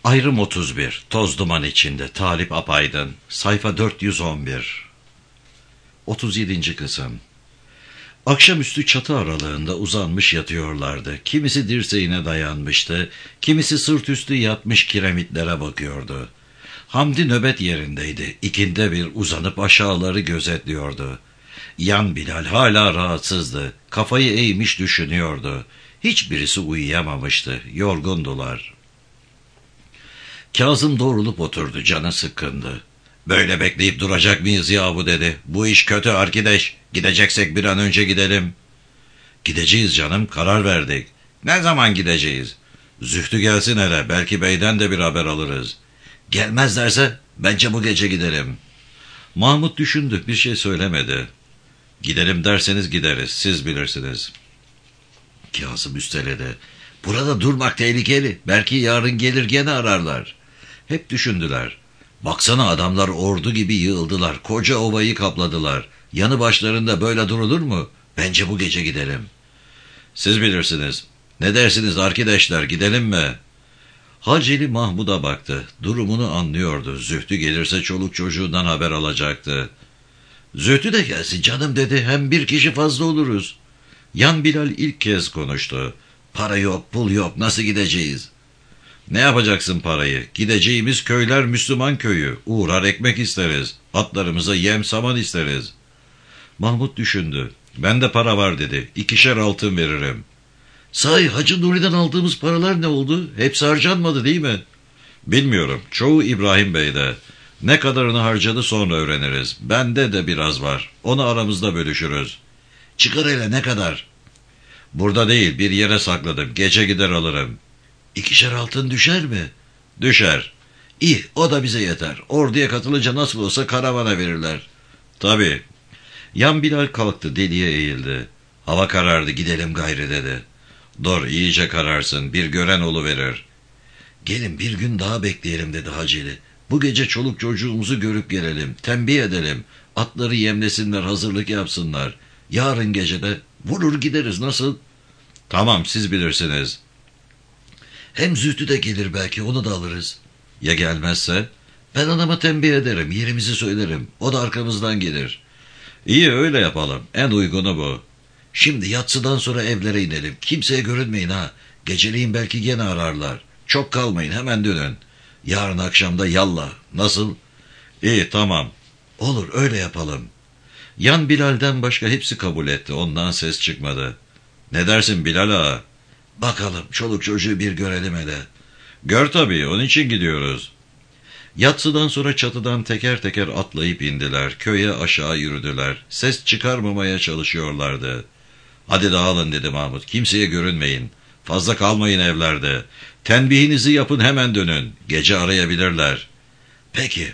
Ayrım 31. Toz duman içinde. Talip Apaydın. Sayfa 411. 37. kısım. Akşamüstü çatı aralığında uzanmış yatıyorlardı. Kimisi dirseğine dayanmıştı, kimisi sırt üstü yatmış kiremitlere bakıyordu. Hamdi nöbet yerindeydi. İkinde bir uzanıp aşağıları gözetliyordu. Yan Bilal hala rahatsızdı. Kafayı eğmiş düşünüyordu. Hiçbirisi uyuyamamıştı. Yorgundular. Kazım doğrulup oturdu. Canı sıkkındı. "Böyle bekleyip duracak mıyız yahu?" dedi. "Bu iş kötü arkadaş. Gideceksek bir an önce gidelim." "Gideceğiz canım, karar verdik." "Ne zaman gideceğiz?" "Zühtü gelsin hele. Belki beyden de bir haber alırız." "Gelmezlerse bence bu gece gidelim." Mahmut düşündü. Bir şey söylemedi. "Gidelim derseniz gideriz. Siz bilirsiniz." Kazım üsteledi. "Burada durmak tehlikeli. Belki yarın gelir gene ararlar." Hep düşündüler. Baksana, adamlar ordu gibi yığıldılar. Koca ovayı kapladılar. Yanı başlarında böyle durulur mu? Bence bu gece gidelim. "Siz bilirsiniz. Ne dersiniz arkadaşlar, gidelim mi?" Haceli Mahmud'a baktı. Durumunu anlıyordu. Zühtü gelirse çoluk çocuğundan haber alacaktı. "Zühtü de gelsin canım," dedi. "Hem bir kişi fazla oluruz." Yan Bilal ilk kez konuştu. "Para yok, pul yok. Nasıl gideceğiz?" "Ne yapacaksın parayı? Gideceğimiz köyler Müslüman köyü. Uğrar ekmek isteriz. Atlarımıza yem saman isteriz." Mahmut düşündü. "Bende para var," dedi. "2'şer altın veririm." "Sahi Hacı Nuri'den aldığımız paralar ne oldu? Hepsi harcanmadı değil mi?" "Bilmiyorum. Çoğu İbrahim Bey'de. Ne kadarını harcadı sonra öğreniriz. Bende de biraz var. Onu aramızda bölüşürüz." "Çıkar hele, ne kadar?" "Burada değil, bir yere sakladım. Gece gider alırım." "2'şer altın düşer mi?" "Düşer." "İyi, o da bize yeter. Orduya katılınca nasıl olsa karavana verirler." "Tabii." Yan Bilal kalktı, deliye eğildi. "Hava karardı, gidelim gayrı," dedi. "Dur, iyice kararsın, bir gören oluverir." "Gelin bir gün daha bekleyelim," dedi Haceli. "Bu gece çoluk çocuğumuzu görüp gelelim, tembih edelim. Atları yemlesinler, hazırlık yapsınlar. Yarın gece de vurur gideriz, nasıl?" "Tamam, siz bilirsiniz." "Hem Zühtü de gelir, belki onu da alırız." "Ya gelmezse?" "Ben anama tembih ederim, yerimizi söylerim. O da arkamızdan gelir." "İyi, öyle yapalım. En uygunu bu." "Şimdi yatsıdan sonra evlere inelim. Kimseye görünmeyin ha. Geceleyin belki gene ararlar. Çok kalmayın, hemen dönün. Yarın akşamda yallah. Nasıl?" "İyi, tamam." "Olur, öyle yapalım." Yan Bilal'den başka hepsi kabul etti. Ondan ses çıkmadı. "Ne dersin Bilal ağa?" "Bakalım, çoluk çocuğu bir görelim hele." "Gör tabii, onun için gidiyoruz." Yatsıdan sonra çatıdan teker teker atlayıp indiler. Köye aşağı yürüdüler. Ses çıkarmamaya çalışıyorlardı. "Hadi dağılın," dedi Mahmut. "Kimseye görünmeyin. Fazla kalmayın evlerde. Tenbihinizi yapın, hemen dönün. Gece arayabilirler." "Peki."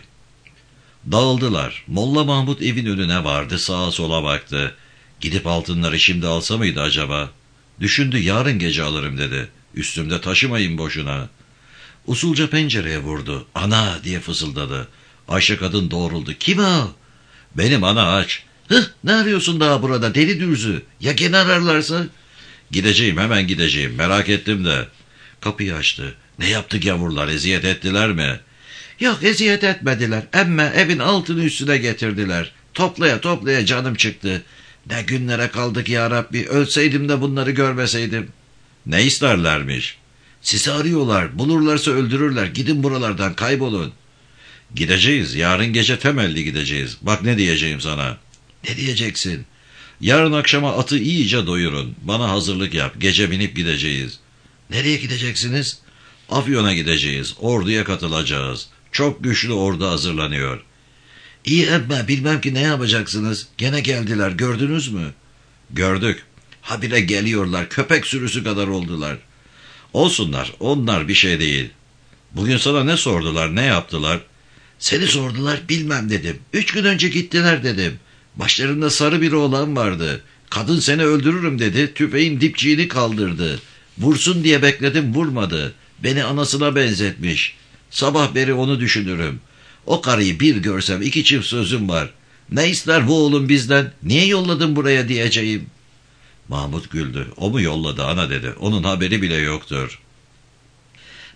Dağıldılar. Molla Mahmut evin önüne vardı. Sağa sola baktı. Gidip altınları şimdi alsa mıydı acaba? Düşündü. "Yarın gece alırım," dedi. "Üstümde taşımayın boşuna." Usulca pencereye vurdu. "Ana!" diye fısıldadı. Ayşe kadın doğruldu. "Kim o?" "Benim ana, aç." "Hıh, ne arıyorsun daha burada deli dürzü? Ya gene ararlarsa?" "Gideceğim, hemen gideceğim. Merak ettim de." Kapıyı açtı. "Ne yaptı gavurlar? Eziyet ettiler mi?" "Yok, eziyet etmediler. Emme evin altını üstüne getirdiler. Toplaya toplaya canım çıktı. Ne günlere kaldık ya Rabbi. Ölseydim de bunları görmeseydim." "Ne isterlermiş?" "Sizi arıyorlar. Bulurlarsa öldürürler. Gidin buralardan, kaybolun." "Gideceğiz. Yarın gece temelli gideceğiz. Bak ne diyeceğim sana." "Ne diyeceksin?" "Yarın akşama atı iyice doyurun. Bana hazırlık yap. Gece binip gideceğiz." "Nereye gideceksiniz?" "Afyon'a gideceğiz. Orduya katılacağız. Çok güçlü ordu hazırlanıyor." "İyi emme, bilmem ki ne yapacaksınız. Gene geldiler, gördünüz mü?" "Gördük." "Habire geliyorlar. Köpek sürüsü kadar oldular." "Olsunlar. Onlar bir şey değil." "Bugün sana ne sordular? Ne yaptılar?" "Seni sordular, bilmem dedim. 3 gün önce gittiler dedim. Başlarında sarı bir oğlan vardı. Kadın seni öldürürüm dedi. Tüfeğin dipçiğini kaldırdı. Vursun diye bekledim, vurmadı. Beni anasına benzetmiş. Sabah beri onu düşünürüm. O karıyı bir görsem 2 çift sözüm var. Ne ister bu oğlum bizden? Niye yolladın buraya diyeceğim." Mahmut güldü. "O mu yolladı ana?" dedi. "Onun haberi bile yoktur."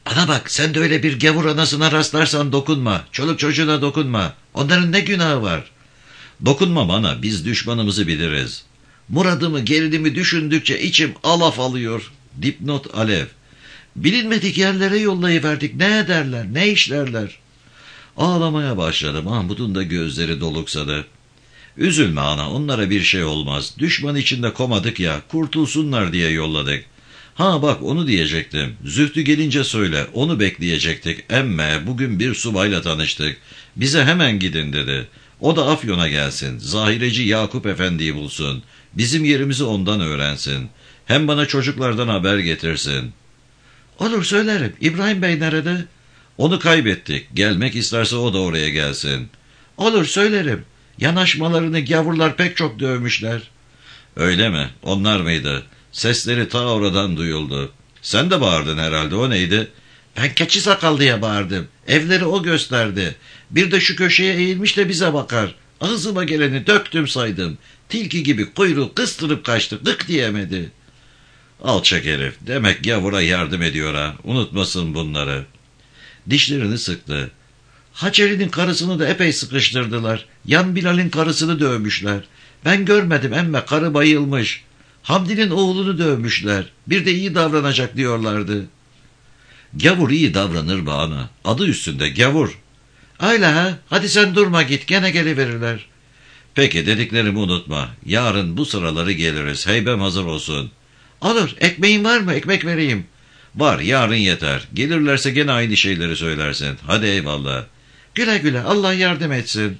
Ana bak, sen de öyle bir gavur anasına rastlarsan dokunma. Çoluk çocuğuna dokunma. Onların ne günahı var? Dokunma bana, biz düşmanımızı biliriz. Muradımı gerilimi düşündükçe içim alaf alıyor. Dipnot Alev. Bilinmedik yerlere yollayıverdik. Ne ederler, ne işlerler? Ağlamaya başladı. Mahmut'un da gözleri doluksadı. Üzülme ana, onlara bir şey olmaz. Düşman içinde komadık ya, kurtulsunlar diye yolladık. Ha bak, onu diyecektim. Zühtü gelince söyle, onu bekleyecektik. Emme bugün bir subayla tanıştık. Bize hemen gidin dedi. O da Afyon'a gelsin. Zahireci Yakup Efendi'yi bulsun. Bizim yerimizi ondan öğrensin. Hem bana çocuklardan haber getirsin. Olur, söylerim. İbrahim Bey nerede? Onu kaybettik. Gelmek isterse o da oraya gelsin. Olur, söylerim. Yanaşmalarını gavurlar pek çok dövmüşler. Öyle mi? Onlar mıydı? Sesleri ta oradan duyuldu. Sen de bağırdın herhalde, o neydi? Ben keçi sakal diye bağırdım. Evleri o gösterdi. Bir de şu köşeye eğilmiş de bize bakar. Ağzıma geleni döktüm saydım. Tilki gibi kuyruğu kıstırıp kaçtı. Gık diyemedi. Alçak herif. Demek gavura yardım ediyor ha. Unutmasın bunları. Dişlerini sıktı. Haçeri'nin karısını da epey sıkıştırdılar. Yan Bilal'in karısını dövmüşler. Ben görmedim emme, karı bayılmış. Hamdi'nin oğlunu dövmüşler. Bir de iyi davranacak diyorlardı. Gavur iyi davranır bana. Adı üstünde gavur. Öyle ha. Hadi sen durma, git, gene geliverirler. Peki, dediklerimi unutma. Yarın bu sıraları geliriz. Heybem hazır olsun. Olur. Ekmeğin var mı? Ekmek vereyim. Var, yarın yeter. Gelirlerse gene aynı şeyleri söylersin. Hadi eyvallah. Güle güle, Allah yardım etsin.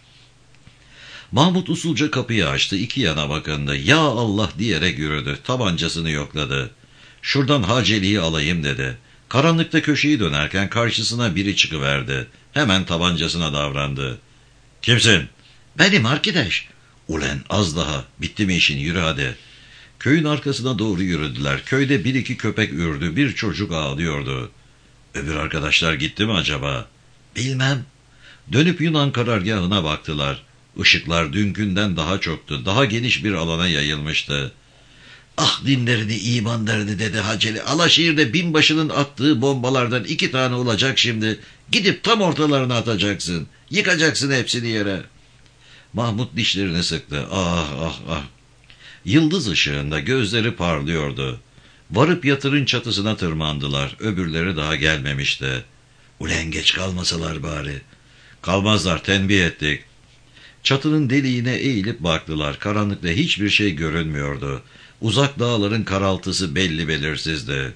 Mahmut usulca kapıyı açtı, iki yana bakındı. Ya Allah diyerek yürüdü. Tabancasını yokladı. Şuradan Haceli'yi alayım dedi. Karanlıkta köşeyi dönerken karşısına biri çıkıverdi. Hemen tabancasına davrandı. Kimsin? Benim arkadaş. Ulen az daha. Bitti mi işin, yürü hadi. Köyün arkasına doğru yürüdüler. Köyde bir iki köpek ürdü. Bir çocuk ağlıyordu. Öbür arkadaşlar gitti mi acaba? Bilmem. Dönüp Yunan karargahına baktılar. Işıklar dünkünden daha çoktu. Daha geniş bir alana yayılmıştı. Ah dinlerini, imanlarını dedi Haceli. Alaşehir'de binbaşının attığı bombalardan 2 tane olacak şimdi. Gidip tam ortalarına atacaksın. Yıkacaksın hepsini yere. Mahmut dişlerini sıktı. Ah ah ah. Yıldız ışığında gözleri parlıyordu. Varıp yatırın çatısına tırmandılar. Öbürleri daha gelmemişti. Ulen geç kalmasalar bari. Kalmazlar, tembih ettik. Çatının deliğine eğilip baktılar. Karanlıkta hiçbir şey görünmüyordu. Uzak dağların karaltısı belli belirsizdi.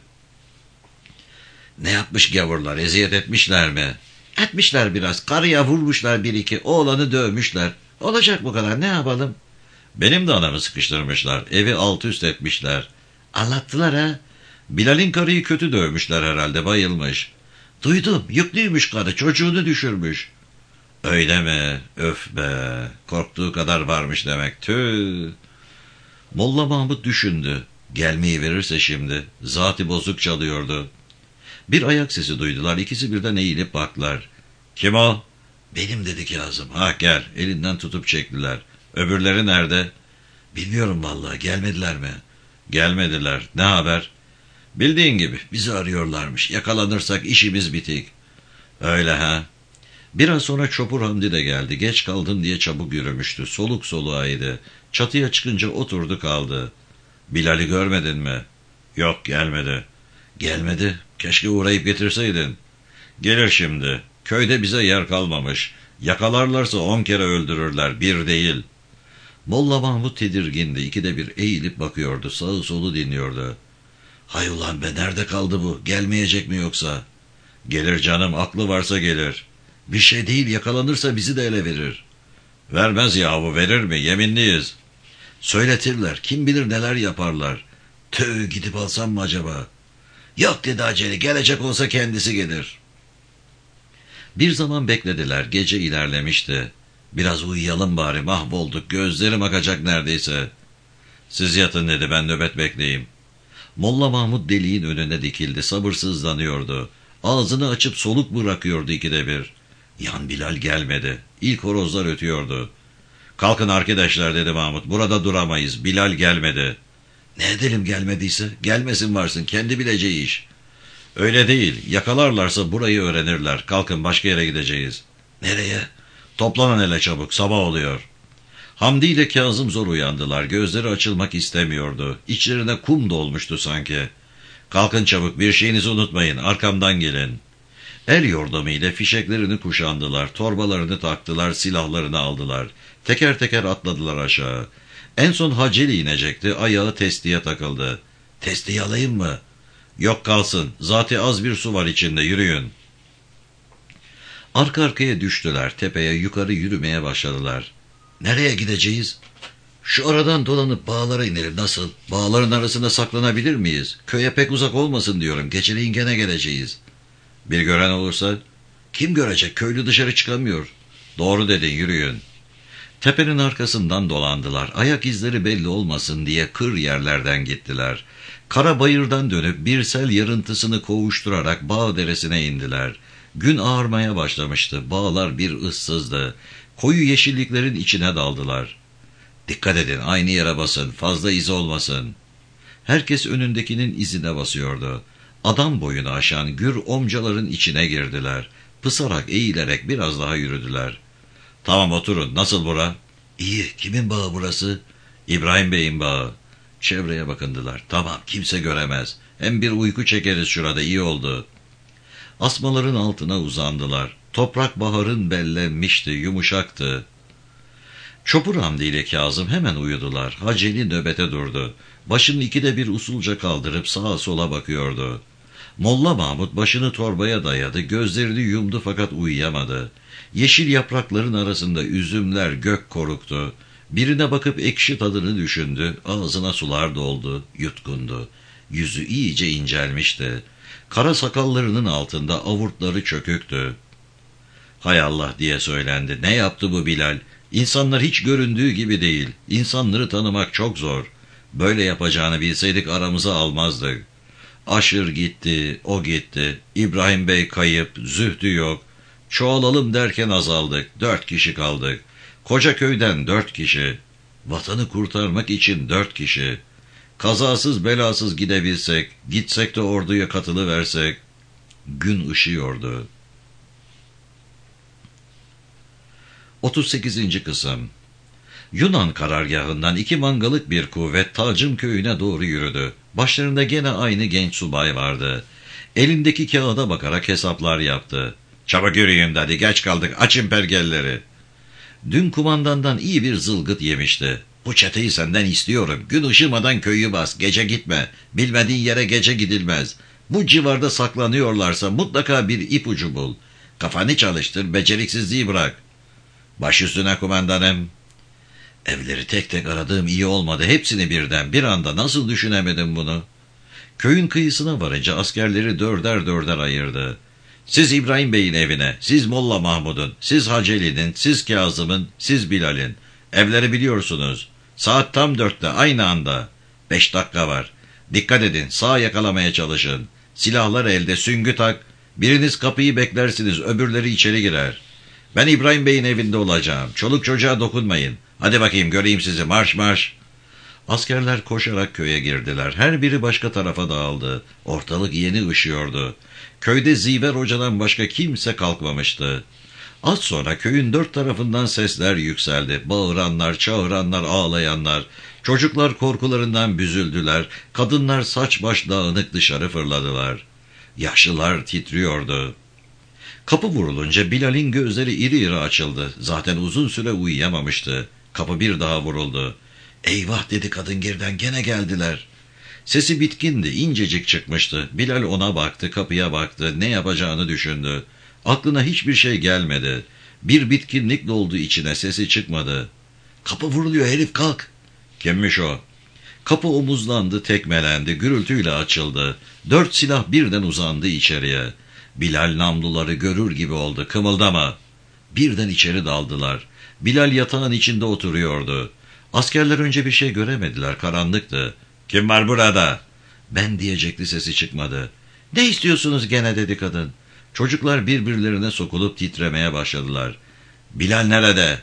Ne yapmış gavurlar? Eziyet etmişler mi? Etmişler biraz. Karıya vurmuşlar bir iki. Oğlanı dövmüşler. Olacak bu kadar, ne yapalım? Benim de anamı sıkıştırmışlar. Evi alt üst etmişler. Anlattılar ha. Bilal'in karıyı kötü dövmüşler herhalde, bayılmış. Duydum, yüklüymüş karı, çocuğunu düşürmüş. Öyle mi? Öf be. Korktuğu kadar varmış demek. Tüh. Molla Mahmut düşündü. Gelmeyi verirse şimdi. Zat-ı bozuk çalıyordu. Bir ayak sesi duydular. İkisi birden eğilip baktılar. Kim o? Benim dedi Kazım. Ha gel. Elinden tutup çektiler. Öbürleri nerede? Bilmiyorum vallahi. Gelmediler mi? Gelmediler. Ne haber? Bildiğin gibi. Bizi arıyorlarmış. Yakalanırsak işimiz bitik. Öyle ha. Biraz sonra Çopur Hamdi de geldi. Geç kaldın diye çabuk yürümüştü. Soluk soluğaydı. Çatıya çıkınca oturdu kaldı. Bilal'i görmedin mi? Yok, gelmedi. Gelmedi. Keşke uğrayıp getirseydin. Gelir şimdi. Köyde bize yer kalmamış. Yakalarlarsa 10 kere öldürürler. Bir değil. Molla Mahmut tedirgindi. İkide bir eğilip bakıyordu. Sağı solu dinliyordu. Hay ulan be, nerede kaldı bu? Gelmeyecek mi yoksa? Gelir canım, aklı varsa gelir. Bir şey değil, yakalanırsa bizi de ele verir. Vermez yahu, verir mi? Yeminliyiz. Söyletirler, kim bilir neler yaparlar. Tüh, gidip alsam mı acaba? Yok dedi Aceli, gelecek olsa kendisi gelir. Bir zaman beklediler, gece ilerlemişti. Biraz uyuyalım bari, mahvolduk, gözlerim akacak neredeyse. Siz yatın dedi, ben nöbet bekleyeyim. Molla Mahmut deliğin önüne dikildi, sabırsızlanıyordu. Ağzını açıp soluk bırakıyordu ikide bir. Yan Bilal gelmedi. İlk horozlar ötüyordu. Kalkın arkadaşlar dedi Mahmut. Burada duramayız. Bilal gelmedi. Ne edelim gelmediyse? Gelmesin varsın. Kendi bileceği iş. Öyle değil. Yakalarlarsa burayı öğrenirler. Kalkın, başka yere gideceğiz. Nereye? Toplanın hele çabuk. Sabah oluyor. Hamdi ile Kazım zor uyandılar. Gözleri açılmak istemiyordu. İçlerine kum dolmuştu sanki. Kalkın çabuk. Bir şeyinizi unutmayın. Arkamdan gelin. El yordamıyla fişeklerini kuşandılar. Torbalarını taktılar. Silahlarını aldılar. Teker teker atladılar aşağı. En son Haceli inecekti. Ayağı testiye takıldı. Testiyi alayım mı? Yok, kalsın. Zaten az bir su var içinde. Yürüyün. Arka arkaya düştüler. Tepeye yukarı yürümeye başladılar. Nereye gideceğiz? Şu aradan dolanıp bağlara inelim. Nasıl? Bağların arasında saklanabilir miyiz? Köye pek uzak olmasın diyorum. Geceleyin gene geleceğiz. Bir gören olursa? Kim görecek? Köylü dışarı çıkamıyor. Doğru dedin, yürüyün. Tepenin arkasından dolandılar. Ayak izleri belli olmasın diye kır yerlerden gittiler. Kara bayırdan dönüp bir sel yarıntısını kovuşturarak bağ deresine indiler. Gün ağarmaya başlamıştı. Bağlar bir ıssızdı. Koyu yeşilliklerin içine daldılar. Dikkat edin, aynı yere basın, fazla iz olmasın. Herkes önündekinin izine basıyordu. Adam boyunu aşan gür omcaların içine girdiler. Pısarak, eğilerek biraz daha yürüdüler. Tamam, oturun. Nasıl bura? İyi. Kimin bağı burası? İbrahim Bey'in bağı. Çevreye bakındılar. Tamam, kimse göremez. Hem bir uyku çekeriz şurada, iyi oldu. Asmaların altına uzandılar. Toprak baharın bellenmişti, yumuşaktı. Çopur Hamdi ile Kazım hemen uyudular. Haceli nöbete durdu. Başını ikide bir usulca kaldırıp sağa sola bakıyordu. Molla Mahmut başını torbaya dayadı, gözlerini yumdu fakat uyuyamadı. Yeşil yaprakların arasında üzümler gök koruktu. Birine bakıp ekşi tadını düşündü, ağzına sular doldu, yutkundu. Yüzü iyice incelmişti. Kara sakallarının altında avurtları çöküktü. Hay Allah diye söylendi. Ne yaptı bu Bilal? İnsanlar hiç göründüğü gibi değil. İnsanları tanımak çok zor. Böyle yapacağını bilseydik aramıza almazdık. Aşır gitti, o gitti. İbrahim Bey kayıp, Zühdü yok. Çoğalalım derken azaldık. 4 kişi kaldık. Koca köyden 4 kişi. Vatanı kurtarmak için 4 kişi. Kazasız belasız gidebilsek, gitsek de orduya katılıversek. Gün ışıyordu. 38. Kısım. Yunan karargahından 2 mangalık bir kuvvet Tacım köyüne doğru yürüdü. Başlarında gene aynı genç subay vardı. Elindeki kağıda bakarak hesaplar yaptı. Çabuk yürüyün dedi, geç kaldık, açın pergelleri. Dün kumandandan iyi bir zılgıt yemişti. Bu çeteyi senden istiyorum. Gün ışımadan köyü bas, gece gitme. Bilmediğin yere gece gidilmez. Bu civarda saklanıyorlarsa mutlaka bir ipucu bul. Kafanı çalıştır, beceriksizliği bırak. Baş üstüne kumandanım. Evleri tek tek aradığım iyi olmadı. Hepsini birden, bir anda nasıl düşünemedim bunu? Köyün kıyısına varınca askerleri dörder dörder ayırdı. Siz İbrahim Bey'in evine, siz Molla Mahmud'un, siz Haceli'nin, siz Kazım'ın, siz Bilal'in. Evleri biliyorsunuz. Saat tam 4'te aynı anda. 5 dakika var. Dikkat edin, sağ yakalamaya çalışın. Silahlar elde, süngü tak. Biriniz kapıyı beklersiniz, öbürleri içeri girer. Ben İbrahim Bey'in evinde olacağım. Çoluk çocuğa dokunmayın. Hadi bakayım, göreyim sizi, marş marş. Askerler koşarak köye girdiler. Her biri başka tarafa dağıldı. Ortalık yeni ışıyordu. Köyde Ziver Hoca'dan başka kimse kalkmamıştı. Az sonra köyün 4 tarafından sesler yükseldi. Bağıranlar, çağıranlar, ağlayanlar. Çocuklar korkularından büzüldüler. Kadınlar saç baş dağınık dışarı fırladılar. Yaşlılar titriyordu. Kapı vurulunca Bilal'in gözleri iri iri açıldı. Zaten uzun süre uyuyamamıştı. Kapı bir daha vuruldu. Eyvah dedi kadın, geriden gene geldiler. Sesi bitkindi, incecik çıkmıştı. Bilal ona baktı, kapıya baktı, ne yapacağını düşündü. Aklına hiçbir şey gelmedi. Bir bitkinlik doldu içine, sesi çıkmadı. Kapı vuruluyor herif, kalk. Kimmiş o? Kapı omuzlandı, tekmelendi, gürültüyle açıldı. 4 silah birden uzandı içeriye. Bilal namluları görür gibi oldu, kımıldama. Birden içeri daldılar. Bilal yatağın içinde oturuyordu. Askerler önce bir şey göremediler, karanlıktı. Kim var burada? Ben diyecekti, sesi çıkmadı. Ne istiyorsunuz gene dedi kadın. Çocuklar birbirlerine sokulup titremeye başladılar. Bilal nerede?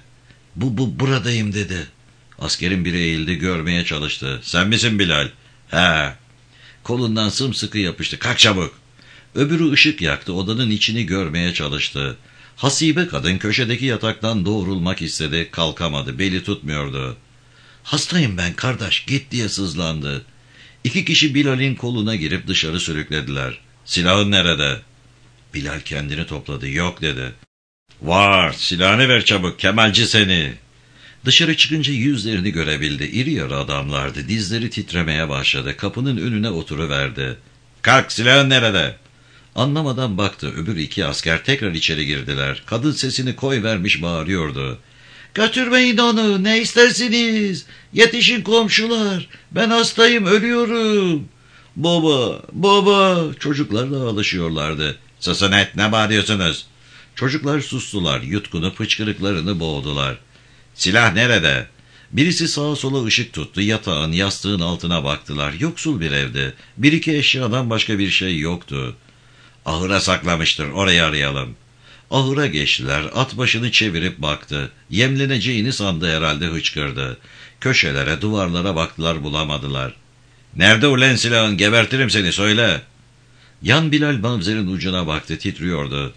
Buradayım dedi. Askerin biri eğildi, görmeye çalıştı. Sen misin Bilal? He. Kolundan sımsıkı yapıştı. Kalk çabuk. Öbürü ışık yaktı, odanın içini görmeye çalıştı. Hasibe kadın köşedeki yataktan doğrulmak istedi, kalkamadı, beli tutmuyordu. "Hastayım ben kardeş, git" diye sızlandı. 2 kişi Bilal'in koluna girip dışarı sürüklediler. "Silahın nerede?" Bilal kendini topladı. "Yok" dedi. "Var, silahını ver çabuk, Kemalci seni." Dışarı çıkınca yüzlerini görebildi. İri yarı adamlardı. Dizleri titremeye başladı. Kapının önüne oturuverdi. "Kalk, silahın nerede?" Anlamadan baktı. Öbür 2 asker tekrar içeri girdiler. Kadın sesini koyvermiş bağırıyordu. "Götürmeyin onu, ne istersiniz? Yetişin komşular, ben hastayım, ölüyorum." "Baba, baba!" Çocuklarla alışıyorlardı. "Susun et, ne bağırıyorsunuz?" Çocuklar sustular, yutkunup hıçkırıklarını boğdular. "Silah nerede?" Birisi sağa sola ışık tuttu. Yatağın, yastığın altına baktılar. Yoksul bir evde. 1-2 eşyadan başka bir şey yoktu. "Ahıra saklamıştır, orayı arayalım." Ahıra geçtiler. At başını çevirip baktı. Yemleneceğini sandı herhalde, hıçkırdı. Köşelere, duvarlara baktılar, bulamadılar. "Nerede ulen silahın, gebertirim seni, söyle." Yan Bilal mavzerin ucuna baktı, titriyordu.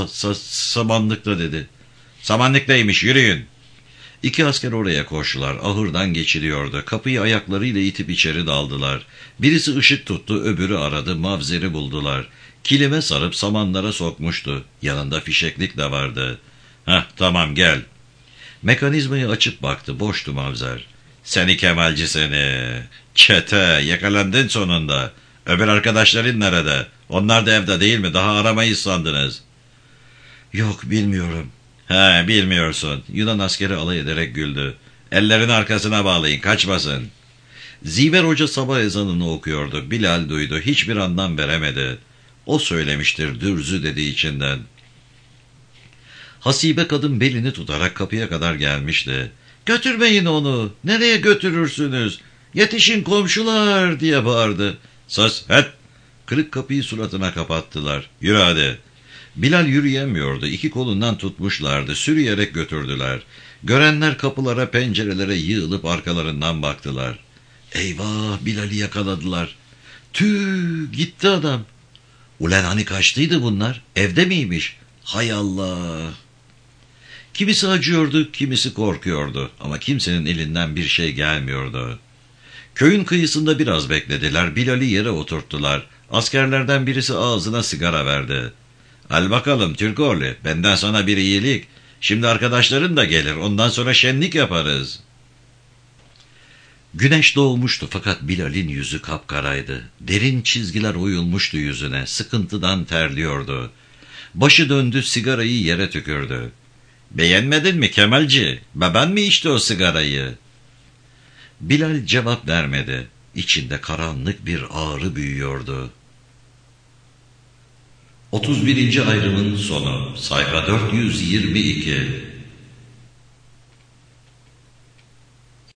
Samanlıkta" dedi. "Samanlıktaymış, yürüyün." 2 asker oraya koştular. Ahırdan geçiliyordu. Kapıyı ayaklarıyla itip içeri daldılar. Birisi ışık tuttu, öbürü aradı, mavzeri buldular. Kilime sarıp samanlara sokmuştu. Yanında fişeklik de vardı. "Hah, tamam, gel." Mekanizmayı açıp baktı, boştu mavzer. "Seni Kemalci seni. Çete, yakalandın sonunda. Öbür arkadaşların nerede? Onlar da evde değil mi? Daha aramayız sandınız." "Yok, bilmiyorum." "He, bilmiyorsun." Yunan askeri alay ederek güldü. "Ellerini arkasına bağlayın, kaçmasın." Ziver Hoca sabah ezanını okuyordu. Bilal duydu, hiçbir anlam veremedi. "O söylemiştir," dürzü dedi içinden. Hasibe kadın belini tutarak kapıya kadar gelmişti. "Götürmeyin onu, nereye götürürsünüz? Yetişin komşular!" diye bağırdı. "Sus, et!" Kırık kapıyı suratına kapattılar. "Yürü hadi." Bilal yürüyemiyordu. 2 kolundan tutmuşlardı. Sürüyerek götürdüler. Görenler kapılara, pencerelere yığılıp arkalarından baktılar. Eyvah, Bilal'i yakaladılar. Tüh, gitti adam. Ulan hani kaçtıydı bunlar? Evde miymiş? Hay Allah. Kimisi acıyordu, kimisi korkuyordu. Ama kimsenin elinden bir şey gelmiyordu. Köyün kıyısında biraz beklediler. Bilal'i yere oturttular. Askerlerden birisi ağzına sigara verdi. "Al bakalım Türkoğlu, benden sana bir iyilik. Şimdi arkadaşların da gelir, ondan sonra şenlik yaparız." Güneş doğmuştu fakat Bilal'in yüzü kapkaraydı. Derin çizgiler oyulmuştu yüzüne, sıkıntıdan terliyordu. Başı döndü, sigarayı yere tükürdü. "Beğenmedin mi Kemalci? Baban mı içti o sigarayı?" Bilal cevap vermedi. İçinde karanlık bir ağrı büyüyordu. 31. ayrımın sonu. Sayfa 422.